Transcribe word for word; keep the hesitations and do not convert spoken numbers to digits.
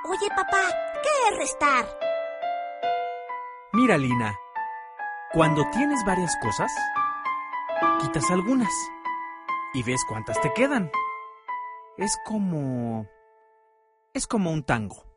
Oye, papá, ¿qué es restar? Mira, Lina, cuando tienes varias cosas, quitas algunas y ves cuántas te quedan. Es como... es como un tango.